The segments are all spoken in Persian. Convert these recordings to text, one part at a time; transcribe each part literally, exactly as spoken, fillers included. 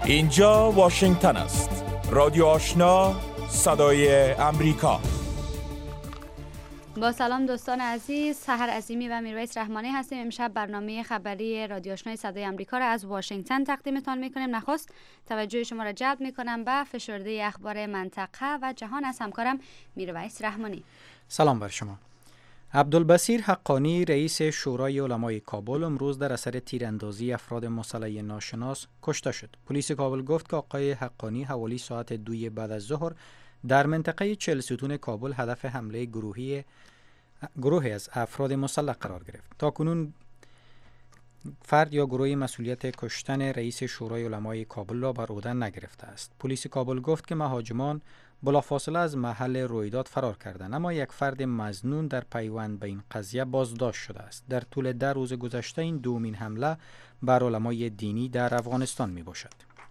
اینجا واشنگتن است. رادیو آشنا، صدای امریکا. با سلام دوستان عزیز، سحر عظیمی و میرویس رحمانی هستیم. امشب برنامه خبری رادیو آشنای صدای امریکا را از واشنگتن تقدیمتان میکنیم. نخست توجه شما را جلب میکنم به فشرده اخبار منطقه و جهان از همکارم میرویس رحمانی. سلام بر شما. عبدالبصیر حقانی رئیس شورای علمای کابل امروز در اثر تیراندازی افراد مسلح ناشناس کشته شد. پلیس کابل گفت که آقای حقانی حوالی ساعت دوی بعد از ظهر در منطقه چهل ستون کابل هدف حمله گروهی گروهی از افراد مسلح قرار گرفت. تاکنون فرد یا گروهی مسئولیت کشتن رئیس شورای علمای کابل را بر عهده نگرفته است. پلیس کابل گفت که مهاجمان بلافاصله از محل رویداد فرار کردند، اما یک فرد مظنون در پیوند به این قضیه بازداشت شده است. در طول ده روز گذشته این دومین حمله بر علمای دینی در افغانستان می باشد.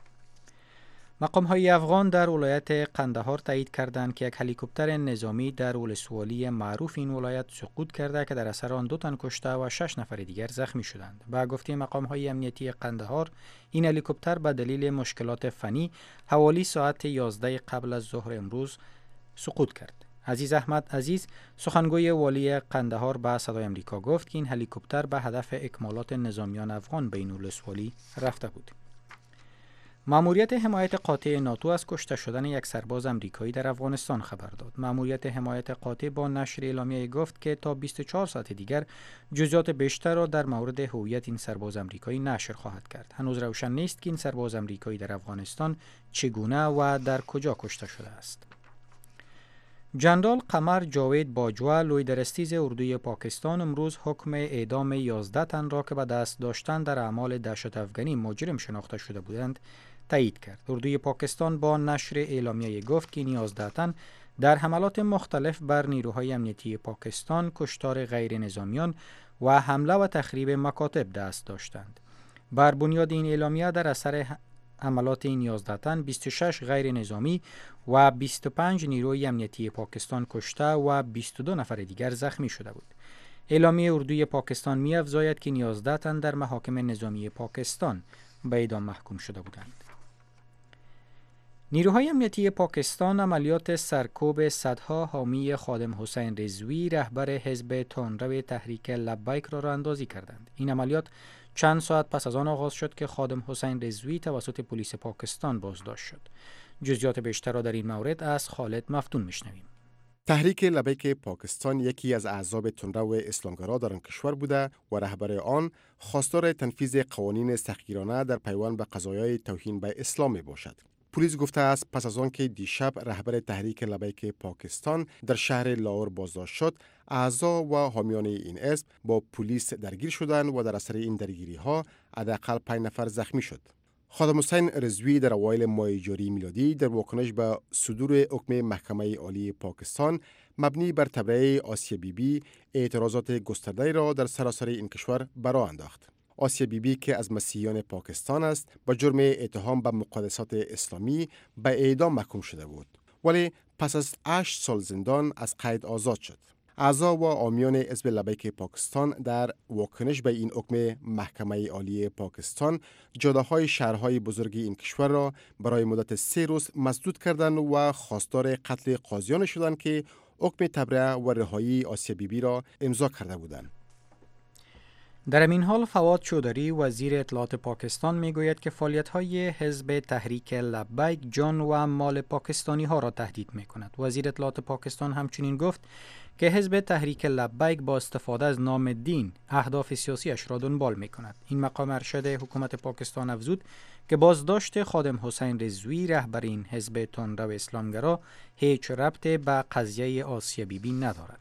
مقام‌های افغان در ولایت قندهار تایید کردند که یک هلیکوپتر نظامی در ولسوالی معروف این ولایت سقوط کرده که در اثر آن دو تن کشته و شش نفر دیگر زخمی شدند. به گفته مقام‌های امنیتی قندهار، این هلیکوپتر به دلیل مشکلات فنی حوالی ساعت یازده قبل از ظهر امروز سقوط کرد. عزیز احمد عزیز، سخنگوی والی قندهار، به صدای آمریکا گفت که این هلیکوپتر به هدف اکمالات نظامیان افغان به این ولسوالی رفته بود. مأموریت حمایت قاطع ناتو از کشته شدن یک سرباز امریکایی در افغانستان خبر داد. مأموریت حمایت قاطع با نشر اعلامیه گفت که تا بیست و چهار ساعت دیگر جزئیات بیشتر را در مورد هویت این سرباز امریکایی نشر خواهد کرد. هنوز روشن نیست که این سرباز امریکایی در افغانستان چگونه و در کجا کشته شده است. جنرال قمر جاوید باجوا، لویدرستیز اردوی پاکستان، امروز حکم اعدام یازده تن را که به دست داشتن در اعمال دهشت افغانی مجرم شناخته شده بودند تایید کرد. اردوی پاکستان با نشر اعلامیه گفت که این یازده تن در حملات مختلف بر نیروهای امنیتی پاکستان، کشتار غیر نظامیان و حمله و تخریب مکاتب دست داشتند. بر بنیاد این اعلامیه در اثر حملات این یازده تن بیست و شش غیر نظامی و بیست و پنج نیروی امنیتی پاکستان کشته و بیست و دو نفر دیگر زخمی شده بود. اعلامیه اردوی پاکستان می افزاید که یازده تن در محاکم نظامی پاکستان به اعدام محکوم شده بودند. نیروهای امنیتی پاکستان عملیات سرکوب صدها حامی خادم حسین رضوی، رهبر حزب تندرو تحریک لبیک را راه اندازی کردند. این عملیات چند ساعت پس از آن آغاز شد که خادم حسین رضوی توسط پلیس پاکستان بازداشت شد. جزئیات بیشتر را در این مورد از خالد مفتون میشنویم. تحریک لبیک پاکستان یکی از احزاب تندرو اسلامگرا در آن کشور بوده و رهبر آن خواستار تنفیذ قوانین سختگیرانه در پیوند به قضایای توهین به اسلام می باشد. پلیس گفته است پس از آن که دیشب رهبر تحریک لبیک پاکستان در شهر لاهور بازداشت شد، اعضا و حامیان این حزب با پلیس درگیر شدند و در اثر این درگیری ها حداقل پنج نفر زخمی شد. خادم حسین رضوی در اوایل ماه جاری میلادی در واکنش به صدور حکم محکمه عالی پاکستان مبنی بر تبرئه آسیا بیبی اعتراضات گسترده را در سراسر این کشور برآ انداخت. آسیا بیبی که از مسیحیان پاکستان است، با جرم اتهام به مقدسات اسلامی به اعدام محکوم شده بود، ولی پس از هشت سال زندان از قید آزاد شد. اعضا و حامیان حزب لبیک پاکستان در واکنش به این حکم محکمه عالی پاکستان جاده‌های شهرهای بزرگ این کشور را برای مدت سه روز مسدود کردند و خواستار قتل قاضیان شدند که حکم تبرئه و رهایی آسیا بیبی را امضا کرده بودند. در این حال فواد چودری، وزیر اطلاعات پاکستان، میگوید که فعالیت‌های حزب تحریک لبیک جان و مال پاکستانی ها را تهدید می‌کند. وزیر اطلاعات پاکستان همچنین گفت که حزب تحریک لبیک با استفاده از نام دین اهداف سیاسیش را دنبال می‌کند. این مقام ارشد حکومت پاکستان افزود که بازداشت خادم حسین رضوی، رهبر این حزب تندرو اسلامگرا، هیچ ربطی به قضیه آسیا بیبی ندارد.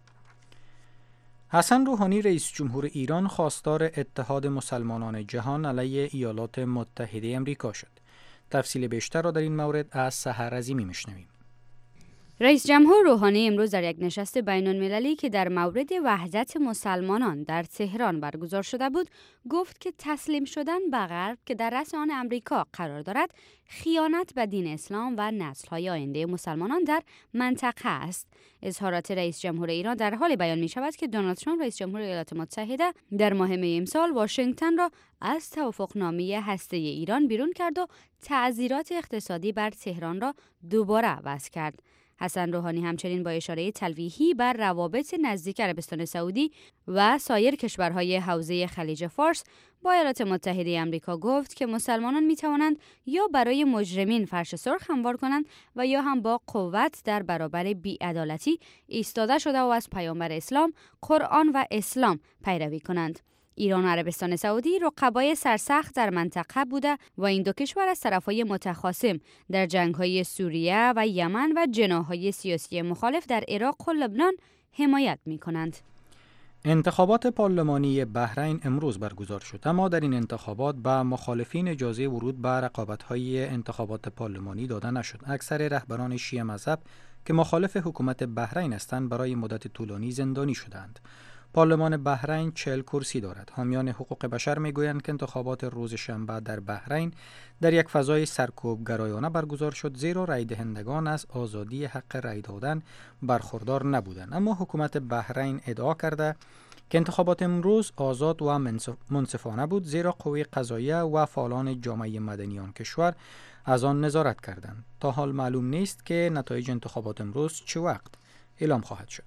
حسن روحانی رئیس جمهور ایران خواستار اتحاد مسلمانان جهان علیه ایالات متحده آمریکا شد. تفصیل بیشتر را در این مورد از سحر عظیمی میشنویم. رئیس جمهور روحانی امروز در یک نشست بین‌المللی که در مورد وحدت مسلمانان در تهران برگزار شده بود، گفت که تسلیم شدن به غرب که در رأس آن امریکا قرار دارد، خیانت به دین اسلام و نسل‌های آینده مسلمانان در منطقه است. اظهارات رئیس جمهور ایران در حال بیان می‌شود که دونالد ترامپ رئیس جمهور ایالات متحده در ماه می امسال واشنگتن را از توافقنامه هسته‌ای ایران بیرون کرد و تعزیرات اقتصادی بر تهران را دوباره وضع کرد. حسن روحانی همچنین با اشاره تلویحی بر روابط نزدیک عربستان سعودی و سایر کشورهای حوزه خلیج فارس با ایالات متحده آمریکا گفت که مسلمانان می توانند یا برای مجرمین فرش سرخ هموار کنند و یا هم با قوت در برابر بی‌عدالتی ایستاده شده و از پیامبر اسلام، قرآن و اسلام پیروی کنند. ایران و عربستان سعودی رقبای سرسخت در منطقه بوده و این دو کشور از طرفهای متخاصم در جنگ‌های سوریه و یمن و جناح‌های سیاسی مخالف در عراق و لبنان حمایت می‌کنند. انتخابات پارلمانی بحرین امروز برگزار شد، اما در این انتخابات به مخالفین اجازه ورود به رقابت‌های انتخابات پارلمانی داده نشد. اکثر رهبران شیعه مذهب که مخالف حکومت بحرین هستند برای مدت طولانی زندانی شدند. پارلمان بحرین چهل کرسی دارد. حامیان حقوق بشر میگویند که انتخابات روز شنبه در بحرین در یک فضای سرکوبگرایانه برگزار شد، زیرا رای دهندگان از آزادی حق رای دادن برخوردار نبودند. اما حکومت بحرین ادعا کرده که انتخابات امروز آزاد و منصفانه بود، زیرا قوه قضاییه و فعالان جامعه مدنی آن کشور از آن نظارت کردند. تا حال معلوم نیست که نتایج انتخابات امروز چه وقت اعلام خواهد شد.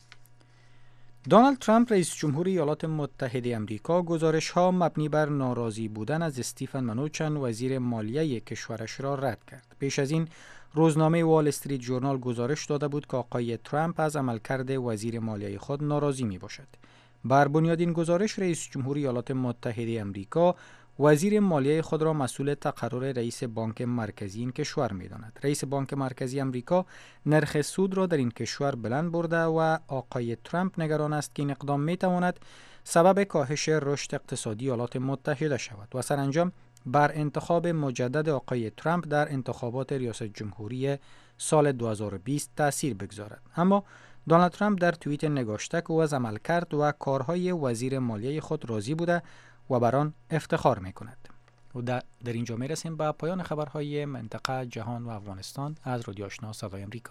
دونالد ترامپ رئیس جمهور ایالات متحده آمریکا گزارش‌ها مبنی بر ناراضی بودن از استیفن منوچن وزیر مالیه کشورش را رد کرد. پیش از این روزنامه وال استریت ژورنال گزارش داده بود که آقای ترامپ از عملکرد وزیر مالیه خود ناراضی میباشد. بر بنیاد این گزارش رئیس جمهور ایالات متحده آمریکا وزیر مالیه خود را مسئول تقرر رئیس بانک مرکزی این کشور می‌داند. رئیس بانک مرکزی آمریکا نرخ سود را در این کشور بلند برده و آقای ترامپ نگران است که این اقدام می‌تواند سبب کاهش رشد اقتصادی ایالات متحده شود و سرانجام بر انتخاب مجدد آقای ترامپ در انتخابات ریاست جمهوری سال دو هزار و بیست تأثیر بگذارد. اما دونالد ترامپ در توییت نگاشته که او از عملکرد و کارهای وزیر مالیه خود راضی بوده و بر آن افتخار می‌کند. و در اینجا می‌رسیم به پایان خبرهای منطقه، جهان و افغانستان از رادیو آشنا صدای آمریکا.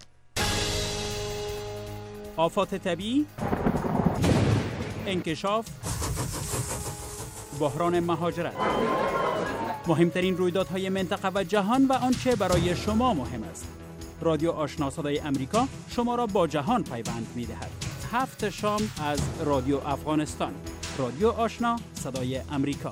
آفات طبیعی، انکشاف، بحران مهاجرت، مهمترین رویدادهای منطقه و جهان و آنچه برای شما مهم است. رادیو آشنا صدای آمریکا شما را با جهان پیوند می‌دهد. هفت شام از رادیو افغانستان. رادیو آشنا صدای آمریکا.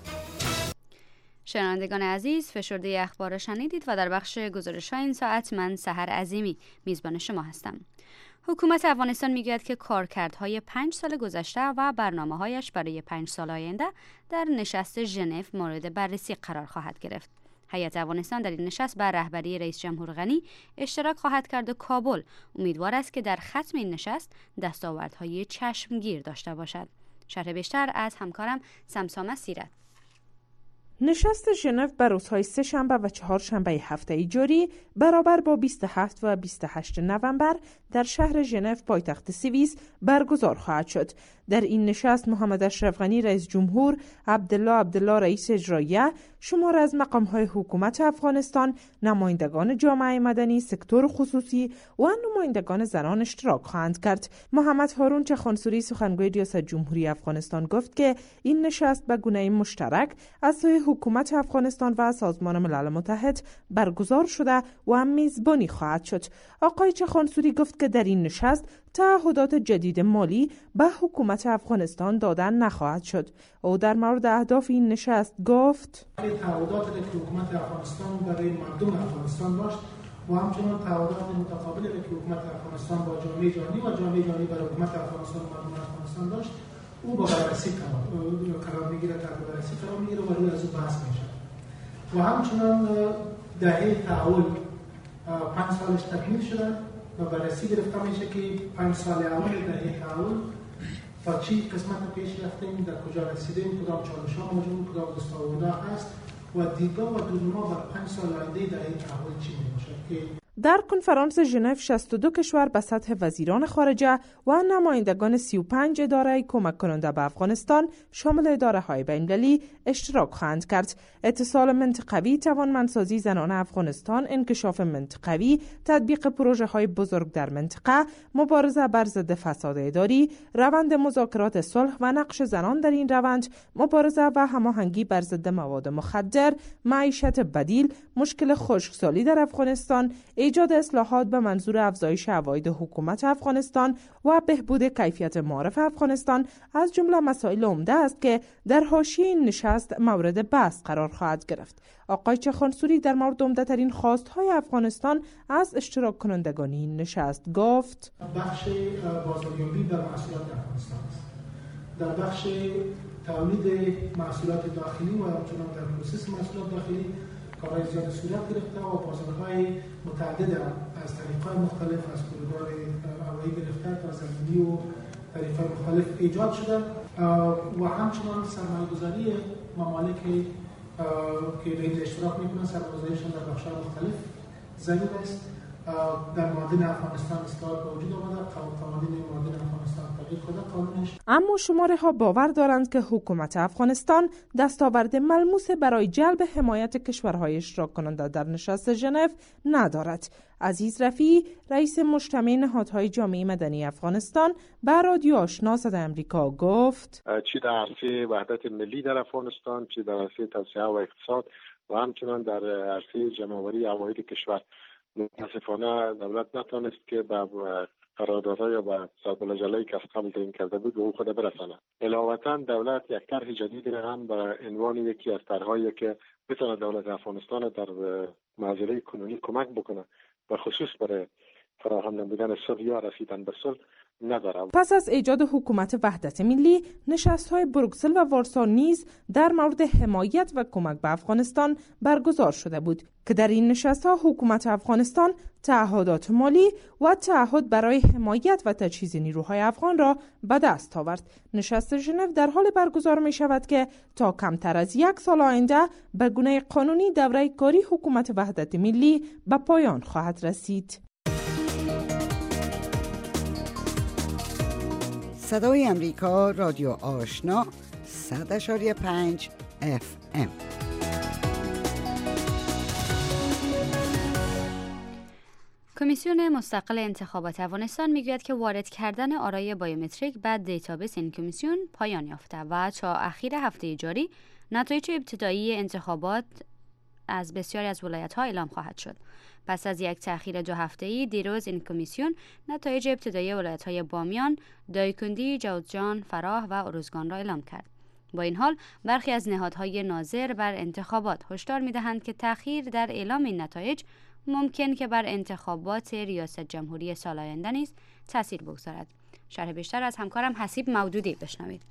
شنوندگان عزیز، فشرده اخبار شنیدید و در بخش گزارش‌های این ساعت من سحر عظیمی میزبان شما هستم. حکومت افغانستان میگوید که کارکردهای پنج سال گذشته و برنامه‌هایش برای پنج سال آینده در نشست ژنو مورد بررسی قرار خواهد گرفت. هیئت افغانستان در این نشست بر رهبری رئیس جمهور غنی اشتراک خواهد کرد و کابل امیدوار است که در ختم این نشست دستاوردهای چشمگیر داشته باشد. شرح بیشتر از همکارم سمسامه سیرت. نشست ژنو بر روزهای سه شنبه و چهار شنبه هفته جاری برابر با بیست و هفت و بیست و هشت نوامبر در شهر ژنو پایتخت سوئیس برگزار خواهد شد. در این نشست محمد اشرف غنی رئیس جمهور، عبدالله عبدالله رئیس اجراییه، شمار از مقام‌های حکومت افغانستان، نمایندگان جامعه مدنی، سکتور خصوصی و نمایندگان زنان اشتراک خواهند کرد. محمد هارون چخانسوری سخنگوی ریاست جمهوری افغانستان گفت که این نشست به گونه مشترک از سوی حکومت افغانستان و سازمان ملل متحد برگزار شده و میزبانی خواهد شد. آقای چخانسوری گفت که در این نشست تعهدات جدید مالی به حکومت افغانستان دادن نخواهد شد. او در مورد اهداف این نشست گفت: تعهداتی که حکومت افغانستان برای مردم افغانستان داشت و همچنین تعهدات متقابلی که حکومت افغانستان با جامعه جهانی و جامعه جهانی برای حکومت افغانستان و مردم افغانستان داشت، او با بررسی قرار میگیره، تحت بررسی قرار میگیره و روی از او بحث میشه. و همچنین دهه تعهد پنج سالش تکمیل شده و بررسی گرفته میشه که پنج سال اول دهه تعهد تا چی قسمت پیش رفتیم، در کجا رسیدیم، کدام چالش‌ها موجود، کدام دستاوردها هست و دیدگاه و دورنما بر پنج سال آینده دهه تعهد چی میباشد که در کنفرانس ژنو شصت و دو کشور به سطح وزیران خارجه و نمایندگان سی و پنج اداره کمک کننده به افغانستان شامل اداره های بین‌المللی اشتراک خواهند کرد. اتصال منطقوی، توانمندسازی زنان افغانستان، انکشاف منطقوی، تطبیق پروژه های بزرگ در منطقه، مبارزه بر ضد فساد اداری، روند مذاکرات صلح و نقش زنان در این روند، مبارزه و هماهنگی بر ضد مواد مخدر، معیشت بدیل، مشکل خشکسالی در افغانستان، ایجاد اصلاحات به منظور افزایش عواید حکومت افغانستان و بهبود کیفیت معارف افغانستان از جمله مسائل عمده است که در حاشیه این نشست مورد بحث قرار خواهد گرفت. آقای چخانسوری در مورد عمده ترین خواست‌های افغانستان از اشتراک کنندگان این نشست گفت: بخش بازاریابی در محصولات افغانستان است. در بخش تولید محصولات داخلی و همچنان در پروسس محصولات داخلی کارهای زیاد صورت گرفته و بازارهای متعدد از طریق‌های مختلف از کوریدور هوایی گرفته تا زمینی و طریق‌های مختلف ایجاد شده و همچنان سرمایه‌گذاری ممالک که به این اشتراک می‌کنند سرمایه‌گذاریشان در بخش‌های مختلف زمین است. در معادن افغانستان اصلاحات به وجود آمده، قوانین معادن افغانستان تغییر شده قانونش. اما شماره ها باور دارند که حکومت افغانستان دستاورد ملموس برای جلب حمایت کشورهای اشتراک کننده در نشست ژنو ندارد. عزیز رفیعی، رئیس مجتمع نهادهای جامعه مدنی افغانستان، به رادیو آشنا صدای آمریکا گفت: چی در عرصه وحدت ملی در افغانستان، چی در عرصه توسعه و اقتصاد و همچنان در عرصه جمع‌آوری عواید کشور، متاسفانه دولت نتوانست که به قراردادها یا به ضرب‌الجلایی که از قبل تعیین کرده بود به او خود برساند. علاوه‌اً دولت یک طرح جدید هم به عنوان یکی از طرحهایی که بتواند دولت افغانستان در معضله کنونی کمک بکنه و خصوص برای فراهم نمودن صلح یا رسیدن به صلح نداره. پس از ایجاد حکومت وحدت ملی، نشست‌های بروکسل و وارسا نیز در مورد حمایت و کمک به افغانستان برگزار شده بود که در این نشست‌ها حکومت افغانستان تعهدات مالی و تعهد برای حمایت و تجهیز نیروهای افغان را به دست آورد. نشست ژنو در حال برگزار می شود که تا کمتر از یک سال آینده به گونه قانونی دوره کاری حکومت وحدت ملی به پایان خواهد رسید. صدای امریکا، رادیو آشنا، صد اشاری پنج اف ام. کمیسیون مستقل انتخابات افغانستان میگوید که وارد کردن آرای بایومتریک به دیتابیس این کمیسیون پایان یافته و تا اخیر هفته جاری نتایج ابتدایی انتخابات از بسیاری از ولایت‌ها اعلام خواهد شد. پس از یک تأخیر دو هفته‌ای دیروز این کمیسیون نتایج ابتدایی ولایت‌های بامیان، دایکندی، جوزجان، فراه و ارزگان را اعلام کرد. با این حال برخی از نهادهای ناظر بر انتخابات هشدار می‌دهند که تأخیر در اعلام این نتایج ممکن که بر انتخابات ریاست جمهوری سال آینده نیز تأثیر بگذارد. شرح بیشتر از همکارم حسیب مودودی بشنوید.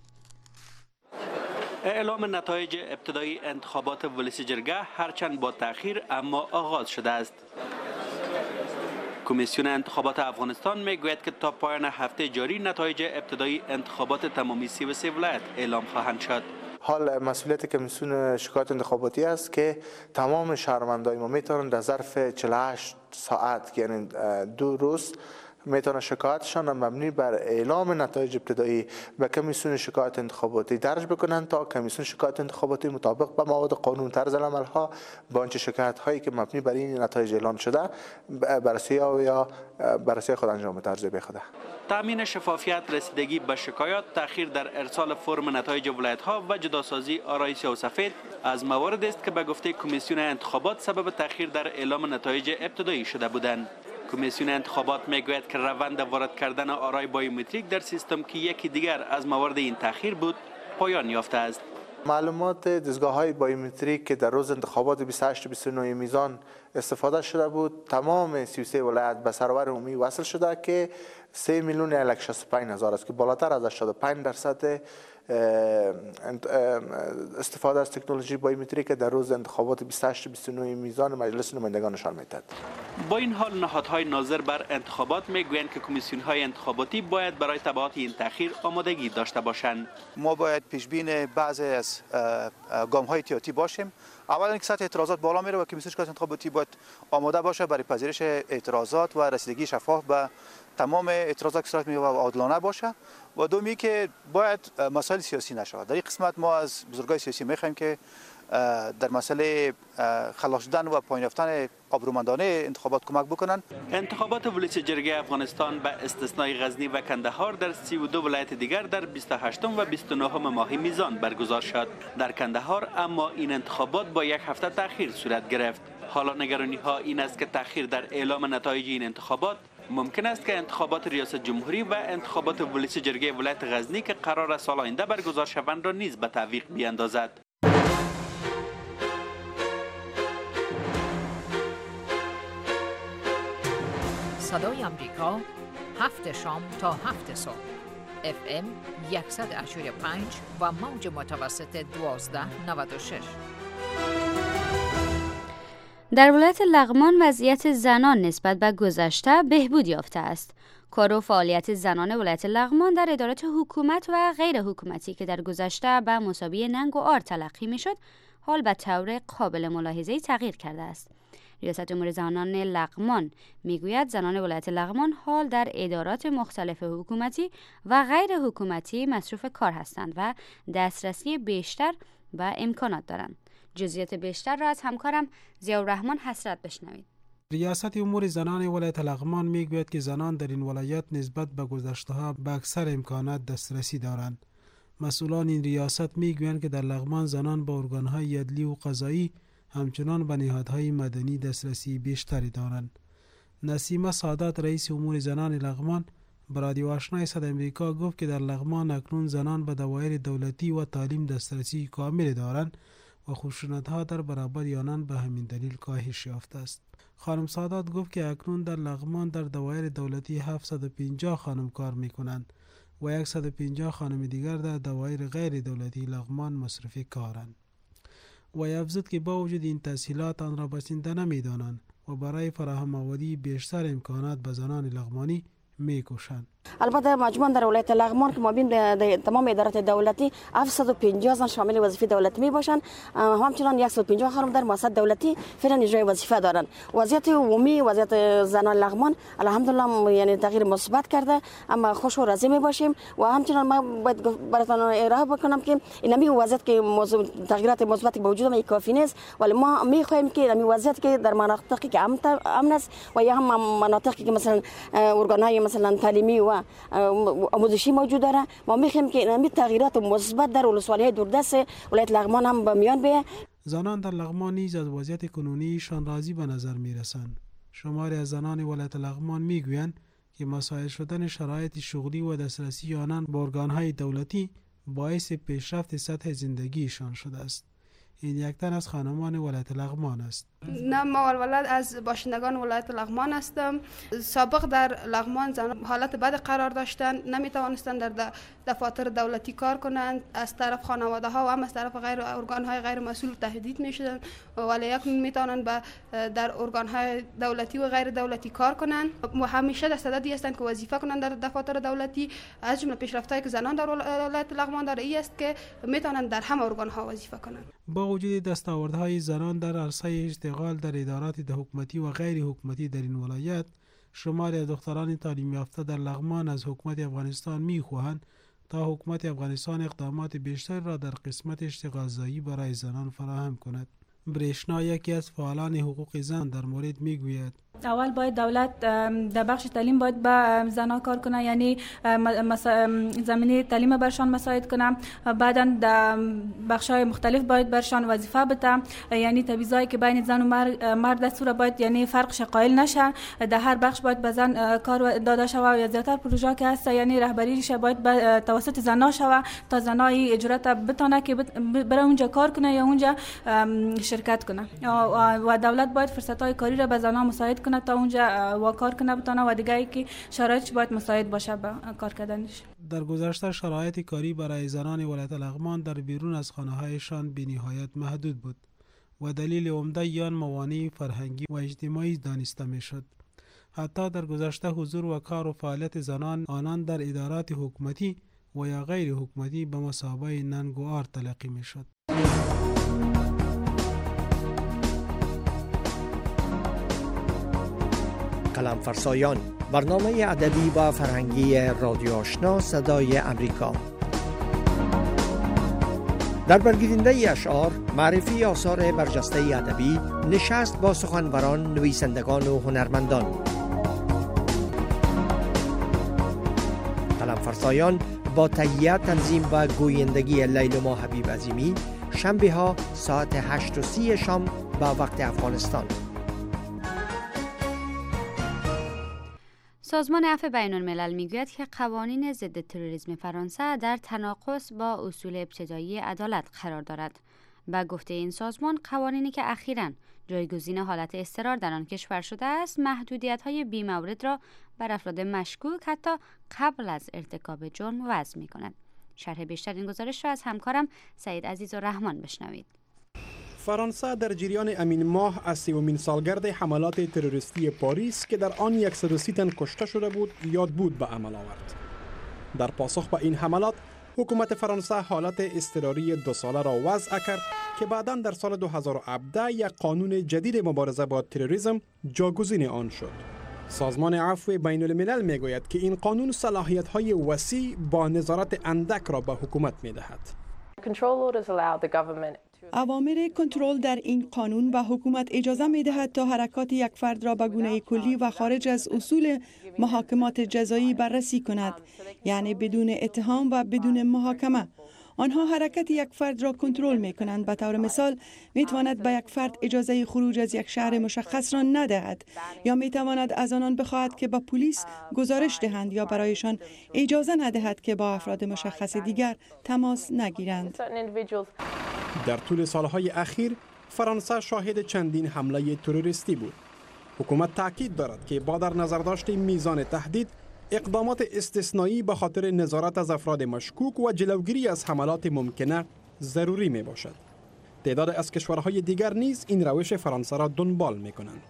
اعلام نتایج ابتدایی انتخابات ولسی جرگه هرچند با تأخیر اما آغاز شده است. کمیسیون انتخابات افغانستان میگوید که تا پایان هفته جاری نتایج ابتدایی انتخابات تمامی سی و سه ولایت اعلام خواهند شد. حال مسئولیت کمیسیون شکایت انتخاباتی است که تمام شهروندان ما میتونن در ظرف چهل و هشت ساعت یعنی دو روز میتونه شکایتشان مبنی بر اعلام نتایج ابتدایی به کمیسیون شکایت انتخاباتی درج بکنند تا کمیسیون شکایت انتخاباتی مطابق به مواد قانون طرز العمل ها با آنچه شکایت هایی که مبنی بر این نتایج اعلام شده بررسی یا بررسی خود انجام بده ارزیابی خود. تامین شفافیت، رسیدگی به شکایات، تأخیر در ارسال فرم نتایج ولایت ها و جداسازی آرای سیاه و سفید از موارد است که به گفته کمیسیون انتخابات سبب تأخیر در اعلام نتایج ابتدایی شده بودند. کمیسیون انتخابات میگوید که روند وارد کردن آرای بایومتریک در سیستم که یکی دیگر از موارد این تأخیر بود پایان یافته است. معلومات دستگاه های بایومتریک که در روز انتخابات بیست و هشت و بیست و نه میزان استفاده شده بود تمام سی و سه ولایت به سرور عمومی وصل شده که سه میلیون و شصت و پنج هزار است که بالاتر از هشتاد و پنج درصد استفاده از تکنولوژی بایومتریک در روز انتخابات بیست و هشت بیست و نه میزان مجلس نمایندگان نشان میدهد. با این حال نهادهای ناظر بر انتخابات میگویند که کمیسیون‌های انتخاباتی باید برای تبعات این تأخیر آمادگی داشته باشند. ما باید پیش بین بعضی از گام‌های احتیاطی باشیم. اولا اینکه سطح اعتراضات بالا میره و کمیسیون شکایت انتخاباتی باید آماده باشه برای پذیرش اعتراضات و رسیدگی شفاف به تمام اعتراضات که صورت میگیره و عادلانه باشه. و دومی که باید مسائل سیاسی نشود. در این قسمت ما از بزرگای سیاسی میخوایم که در مسئله خلاص شدن و پایین رفتن آبرومندانه انتخابات کمک بکنن. انتخابات ولایت جرگه افغانستان به استثنای غزنی و کندهار در سی و دو ولایت دیگر در بیست و هشتم و بیست و نهم ماه میزان برگزار شد. در کندهار اما این انتخابات با یک هفته تأخیر صورت گرفت. حالا نگرانی ها این است که تأخیر در اعلام نتایج این انتخابات ممکن است که انتخابات ریاست جمهوری و انتخابات ولایت جرگه ولایت غزنی که قرار است سال آینده برگزار شوند را نیز به تعویق بیاندازد. صدای آمریکا هفت شام تا هفت صبح اف ام صد و هشت و پنج و موج متوسط دوازده نود و شش. در ولایت لغمان وضعیت زنان نسبت به گذشته بهبود یافته است. کار و فعالیت زنان ولایت لغمان در ادارات حکومت و غیر حکومتی که در گذشته به مسابقه ننگ و آر تلقی میشد، حال به طور قابل ملاحظه‌ای تغییر کرده است. ریاست امور زنان لغمان میگوید زنان ولایت لغمان حال در ادارات مختلف حکومتی و غیر حکومتی مصروف کار هستند و دسترسی بیشتر به امکانات دارند. جزئیات بیشتر را از همکارم ضیاءالرحمن حسرت بشنوید. ریاست امور زنان ولایت لغمان میگوید که زنان در این ولایت نسبت به گذشته‌ها به اکثر امکانات دسترسی دارند. مسئولان این ریاست میگویند که در لغمان زنان با ارگان‌های عدلی و قضایی همچنان به نهادهای مدنی دسترسی بیشتری دارند. نسیمه سعادت رئیس امور زنان لغمان به رادیو آشنای صدای آمریکا گفت که در لغمان اکنون زنان به دوایر دولتی و تعلیم دسترسی کامل دارند و خشونت‌ها در برابر آنان به همین دلیل کاهش یافته است. خانم سعادت گفت که اکنون در لغمان در دوایر دولتی هفتصد و پنجاه خانم کار می‌کنند و صد و پنجاه خانم دیگر در دوایر غیر دولتی لغمان مصرف کارند. و افزود که با وجود این تسهیلات آن را بسنده نمی‌دانند و برای فراهم آوری بیشتر امکانات به زنان لغمانی می‌کوشند. البته مجموعاً در ولایت لغمان که ما بین تمام ادارات دولتی هفتصد و پنجاه زن شامل وظیفه دولتی می باشند، همچنان صد و پنجاه خانم در مؤسسات دولتی فعلا اجرای وظیفه دارند. وضعیت عمومی وضعیت زنان لغمان الحمدلله یعنی تغییر مثبت کرده، اما خوش و راضی می باشیم و همچنان ما باید براتون ارائه بکنم که این می وضعیت که تغییرات مثبتی به وجود ما کافی نیست، ولی ما می خواهیم که این وضعیت که در مناطقی که امن است و یا هم مناطقی که مثلا ارگان‌های مثلا تعلیمی و آموزشی موجود داره، ما میخوایم که این تغییرات مثبت در ولسوالی‌های دوردست ولایت لغمان هم به میان بیاید. زنان در لغمان نیز از وضعیت کنونیشان راضی به نظر میرسند. شماری از زنان ولایت لغمان میگویند که مساعد شدن شرایط شغلی و دسترسی آنان به ارگان‌های دولتی باعث پیشرفت سطح زندگیشان شده است. این یک تن از خانمان ولایت لغمان است. نه، ما ولولد از باشندگان ولایت لغمان هستم. سابق در لغمان زنان حالت بد قرار داشتند، نمیتوانستند در دفاتر دولتی کار کنند، از طرف خانواده ها و هم از طرف غیر ارگان های غیر مسئول تهدید میشدند، ولی اکنون میتوانند در ارگان های دولتی و غیر دولتی کار کنند و همیشه در صددی هستند که وظیفه کنند در دفاتر دولتی. از جمله پیشرفت‌هایی که زنان در ولایت لغمان داره ای است که میتوانند در همه ارگان ها وظیفه کنند. با وجود دستاوردهای زنان در عرصه اشتغال در ادارات حکومتی و غیر حکومتی در این ولایت، شماری از دختران تعلیم یافته در لغمان از حکومت افغانستان می‌خواهند تا حکومت افغانستان اقدامات بیشتر را در قسمت اشتغالزایی برای زنان فراهم کند. برشنا یکی از فعالان حقوق زن در مورد میگوید: اول باید دولت در بخش تعلیم باید به زنان کار کنه، یعنی زمینه تعلیم برشان مساعد کنه. بعدا در بخش‌های مختلف باید برشان وظیفه بده، یعنی تبعیضایی که بین زن و مرد دستور باید یعنی فرق قائل نشه. در هر بخش باید به زن کار داده شود و زیاتر پروژه که هست یعنی رهبریش باید به توسط زنان شود تا زنای اجرات بتونه که بره اونجا کار کنه یا اونجا شرکت کنه و دولت باید فرصت‌های کاری را به زنان مساعد کنه تا اونجا و کار کنه بتونه و دیگه ای که شرایطش باید مساعد باشه به کار کردنش. در گذشته شرایط کاری برای زنان ولایت لغمان در بیرون از خانه‌هایشان بی‌نهایت محدود بود و دلیل عمده یان موانع فرهنگی و اجتماعی دانسته می‌شد. حتی در گذشته حضور و کار و فعالیت زنان آنان در ادارات حکومتی و یا غیر حکومتی به مثابه ننگ و عار تلقی می‌شد. قلم فرسایان، برنامه ادبی و فرهنگی رادیو آشنا صدای امریکا. در برگزیدنده اشعار، معرفی آثار برجسته ادبی، نشست با سخنوران، نویسندگان و هنرمندان. قلم فرسایان با تهیه، تنظیم و گویندگی لیلما حبیب عظیمی، شنبه ها ساعت هشت و سی شام به وقت افغانستان. سازمان عفو بین الملل میگوید که قوانین ضد تروریسم فرانسه در تناقض با اصول ابتدایی عدالت قرار دارد. با گفته این سازمان، قوانینی که اخیراً جایگزین حالت اضطرار در آن کشور شده است، محدودیت‌های بی‌مورد را بر افراد مشکوک حتی قبل از ارتکاب جرم وضع می‌کند. شرح بیشتر این گزارش را از همکارم سعید عزیز و رحمان بشنوید. فرانسه در جریان امین ماه از سومین سالگرد حملات تروریستی پاریس که در آن صد و سی تن کشته شده بود یاد بود به عمل آورد. در پاسخ به این حملات، حکومت فرانسه حالت اضطراری دو ساله را وضع کرد که بعداً در سال دو هزار و هفده یک قانون جدید مبارزه با تروریسم جاگزین آن شد. سازمان عفو بین الملل میگوید که این قانون صلاحیت‌های وسیع با نظارت اندک را به حکومت می‌دهد. اوامر کنترل در این قانون به حکومت اجازه می دهد تا حرکات یک فرد را به گونه کلی و خارج از اصول محاکمات جزایی بررسی کند، یعنی بدون اتهام و بدون محاکمه. آنها حرکت یک فرد را کنترل می کنند. به طور مثال می تواند به یک فرد اجازه خروج از یک شهر مشخص را ندهد یا می تواند از آنان بخواهد که به پلیس گزارش دهند یا برایشان اجازه ندهد که با افراد مشخص دیگر تماس نگیرند. در طول سالهای اخیر فرانسه شاهد چندین حمله تروریستی بود. حکومت تاکید دارد که با در نظر داشت میزان تهدید، اقدامات استثنایی به خاطر نظارت از افراد مشکوک و جلوگیری از حملات ممکنه ضروری می باشد. تعداد از کشورهای دیگر نیز این روش فرانسه را دنبال می کنند.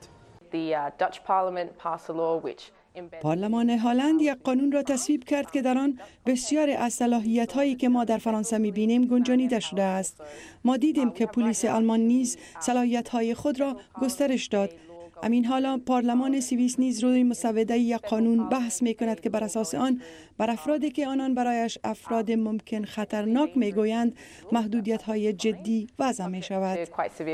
پارلمان هلند یک قانون را تصویب کرد که در آن بسیاری از صلاحیت‌هایی که ما در فرانسه می‌بینیم گنجانیده شده است. ما دیدیم که پلیس آلمان نیز صلاحیت‌های خود را گسترش داد. همین حالا پارلمان سوئیس نیز روی مسوده یک قانون بحث می‌کند که بر اساس آن بر افرادی که آنان برایش افراد ممکن خطرناک می‌گویند محدودیت‌های جدی وضع می‌شود.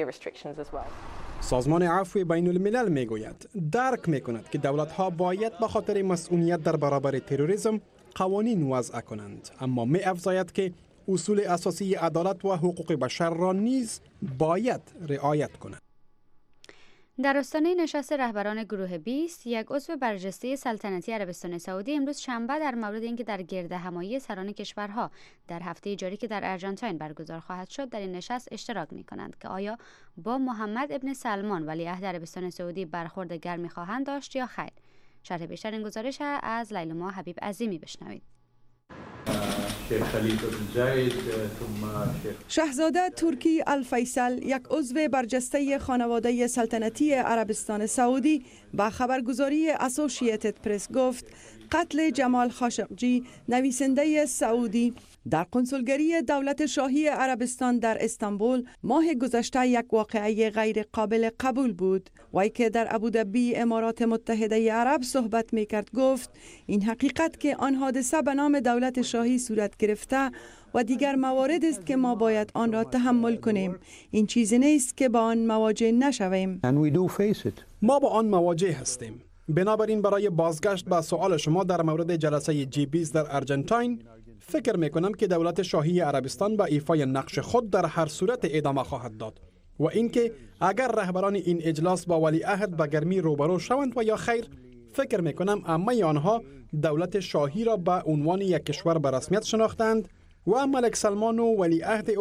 سازمان عفو بین الملل میگوید درک میکند که دولت‌ها باید به خاطر مسئولیت در برابر تروریسم قوانین وضع کنند، اما می افزاید که اصول اساسی عدالت و حقوق بشر را نیز باید رعایت کنند. در آستانه نشست رهبران گروه بیست، یک عضو برجسته سلطنتی عربستان سعودی امروز شنبه در مورد اینکه در گردهمایی سران کشورها در هفته جاری که در آرژانتین برگزار خواهد شد در این نشست اشتراک می‌کنند که آیا با محمد ابن سلمان ولیعهد عربستان سعودی برخورد گرمی خواهند داشت یا خیر. شرح بیشتر این گزارش از لیلما حبیب عظیمی بشنوید. شاهزاده ترکی الفیصل، یک عضو برجسته خانواده سلطنتی عربستان سعودی، با خبرگزاری اسوسییتد پرس گفت قتل جمال خاشقجی، نویسنده سعودی، در کنسولگری دولت شاهی عربستان در استانبول ماه گذشته یک واقعه غیر قابل قبول بود. وی که در ابوظبی امارات متحده عرب صحبت میکرد گفت این حقیقت که آن حادثه به نام دولت شاهی صورت گرفته و دیگر موارد است که ما باید آن را تحمل کنیم. این چیزی نیست که با آن مواجه نشویم. ما با آن مواجه هستیم. بنابراین برای بازگشت به سوال شما در مورد جلسه جی بیست در آرژانتین، فکر میکنم که دولت شاهی عربستان به ایفای نقش خود در هر صورت ادامه خواهد داد و اینکه اگر رهبران این اجلاس با ولیعهد به گرمی روبرو شوند و یا خیر، فکر میکنم عامه آنها دولت شاهی را به عنوان یک کشور به رسمیت شناختند و ملک سلمان و ولیعهد او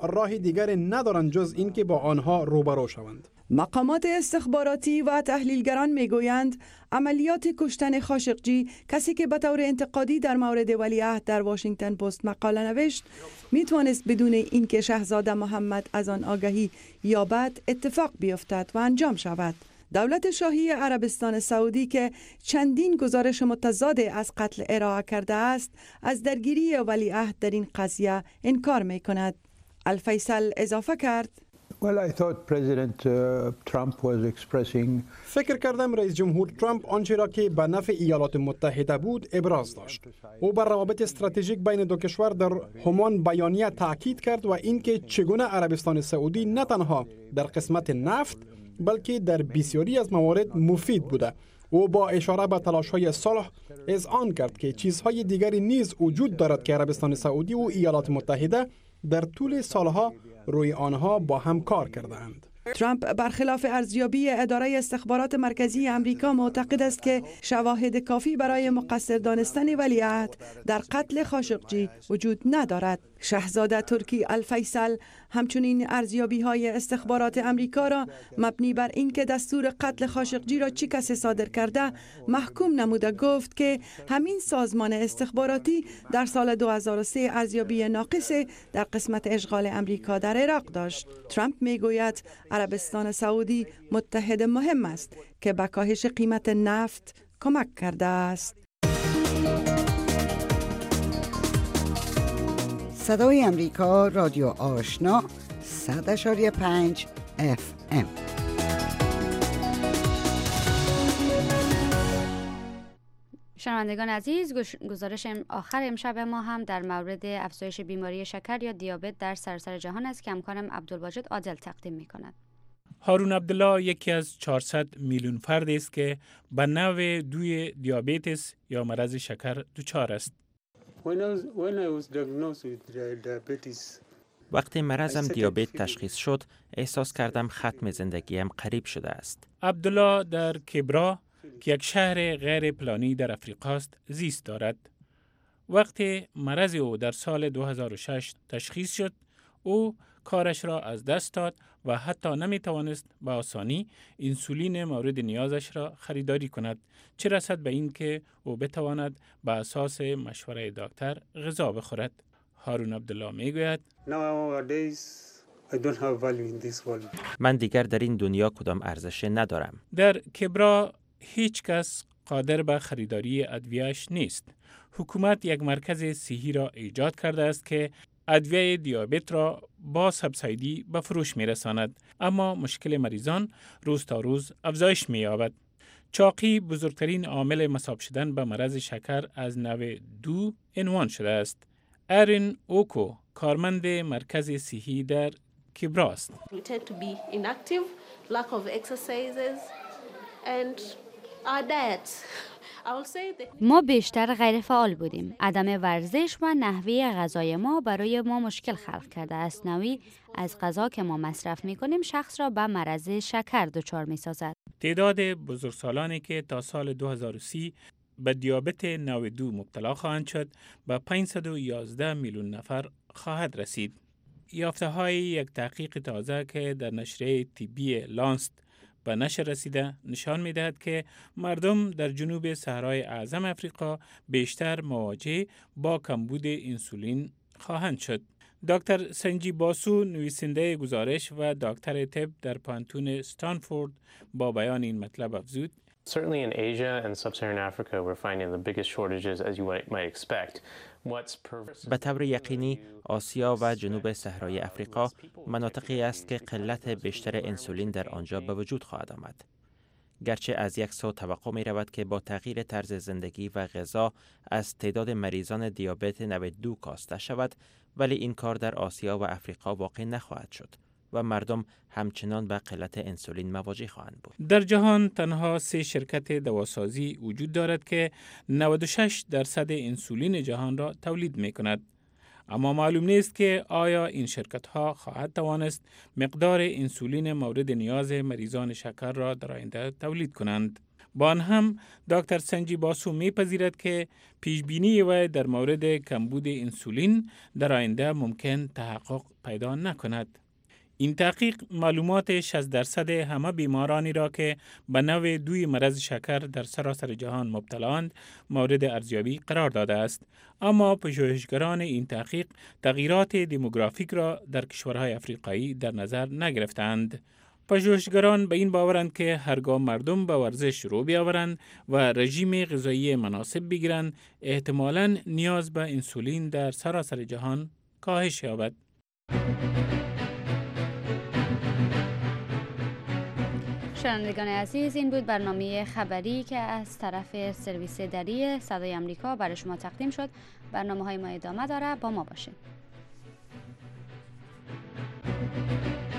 راه دیگری ندارند جز اینکه با آنها روبرو شوند. مقامات استخباراتی و تحلیلگران میگویند عملیات کشتن خاشقجی، کسی که به طور انتقادی در مورد ولیعهد در واشنگتن پست مقاله نوشت، میتوانست بدون اینکه شاهزاده محمد از آن آگاهی یابد اتفاق بیفتد و انجام شود. دولت شاهی عربستان سعودی که چندین گزارش متضاد از قتل ارائه کرده است، از درگیری ولیعهد در این قضیه انکار می کند. الفیصل اضافه کرد: Well, I thought President uh, Trump was expressing فکر کردم رئیس جمهور ترامپ آنچه را که به نفع ایالات متحده بود ابراز داشت. او بر روابط استراتژیک بین دو کشور در همان بیانیه تاکید کرد و اینکه چگونه عربستان سعودی نه تنها در قسمت نفت بلکه در بسیاری از موارد مفید بوده. او با اشاره به تلاش‌های صلح اذعان کرد که چیزهای دیگری نیز وجود دارد که عربستان سعودی و ایالات متحده در طول سالها روی آنها با هم کار کردند. ترامپ برخلاف ارزیابی اداره استخبارات مرکزی امریکا معتقد است که شواهد کافی برای مقصر دانستن ولیعهد در قتل خاشقجی وجود ندارد. شاهزاده ترکی الفیصل همچنین ارزیابی های استخبارات امریکا را مبنی بر اینکه دستور قتل خاشقجی را چه کسی صادر کرده محکوم نموده گفت که همین سازمان استخباراتی در سال دو هزار و سه ارزیابی ناقص در قسمت اشغال امریکا در عراق داشت. ترامپ میگوید عربستان سعودی متحد مهم است که به کاهش قیمت نفت کمک کرده است. صدای امریکا، رادیو آشنا، صد و پنج اف ام. شنوندگان عزیز، گزارش آخر امشب ما هم در مورد افزایش بیماری شکر یا دیابت در سراسر جهان است که همکارم عبدالواجد عادل تقدیم می کند. هارون عبدالله یکی از چهارصد میلیون فرد است که به نوع دوی دیابتس یا مرض شکر دچار است. وقتی مرضم دیابت تشخیص شد، احساس کردم ختم زندگیم قریب شده است. عبدالله در کبرا که یک شهر غیر پلانی در افریقا است زیست دارد. وقتی مرض او در سال دو هزار و شش تشخیص شد، او کارش را از دست داد و حتی نمی توانست به آسانی انسولین مورد نیازش را خریداری کند، چه رسد به این که او بتواند به اساس مشوره دکتر غذا بخورد. هارون عبدالله می گوید: من دیگر در این دنیا کدام ارزش ندارم. در کبرا هیچ کس قادر به خریداری ادویه‌اش نیست. حکومت یک مرکز صحی را ایجاد کرده است که ادویه دیابت را با سبسایدی به فروش می رساند، اما مشکل مریضان روز تا روز افزایش می یابد. چاقی بزرگترین عامل مصاب شدن به مرض شکر از نوع دو عنوان شده است. ارین اوکو کارمند مرکز صحی در کبرا است. ما بیشتر غیر فعال بودیم. عدم ورزش و نحوه غذای ما برای ما مشکل خلق کرده است. نوعی از غذا که ما مصرف می کنیم شخص را به مرض شکر دچار می سازد. تعداد بزرگسالانی که تا سال دو هزار و سی به دیابت نوع دو مبتلا خواهند شد به پانصد و یازده میلیون نفر خواهد رسید. یافته های یک تحقیق تازه که در نشریه طبی لانست به نشر رسیده نشان می دهد که مردم در جنوب صحرای اعظم افریقا بیشتر مواجه با کمبود انسولین خواهند شد. دکتر سنجی باسو نویسنده گزارش و دکتر طب در پانتون استنفورد با بیان این مطلب افزود: Certainly in Asia and sub-Saharan Africa, we're finding the biggest shortages as you might expect. به طور یقینی آسیا و جنوب صحرای افریقا مناطقی است که قلت بیشتر انسولین در آنجا به وجود خواهد آمد. گرچه از یک سو توقع می رود که با تغییر طرز زندگی و غذا از تعداد مریضان دیابت نوع دو کاسته شود، ولی این کار در آسیا و افریقا واقع نخواهد شد و مردم همچنان به قلت انسولین مواجه خواهند بود. در جهان تنها سه شرکت دواسازی وجود دارد که نود و شش درصد انسولین جهان را تولید می کند. اما معلوم نیست که آیا این شرکت ها خواهد توانست مقدار انسولین مورد نیاز مریضان شکر را در آینده تولید کنند. با آن هم دکتر سنجی باسو میپذیرد که پیشبینی و در مورد کمبود انسولین در آینده ممکن تحقق پیدا نکند. این تحقیق معلومات شصت درصد همه بیمارانی را که به نوع دوی مرض شکر در سراسر جهان مبتلااند مورد ارزیابی قرار داده است. اما پژوهشگران این تحقیق تغییرات دموگرافیک را در کشورهای افریقایی در نظر نگرفتند. پژوهشگران به این باورند که هرگاه مردم به ورزش رو بیاورند و رژیم غذایی مناسب بگیرند، احتمالاً نیاز به انسولین در سراسر جهان کاهش یابد. شنوندگان عزیز، این بود برنامه خبری که از طرف سرویس دری صدای آمریکا برای شما تقدیم شد. برنامه های ما ادامه داره، با ما باشید.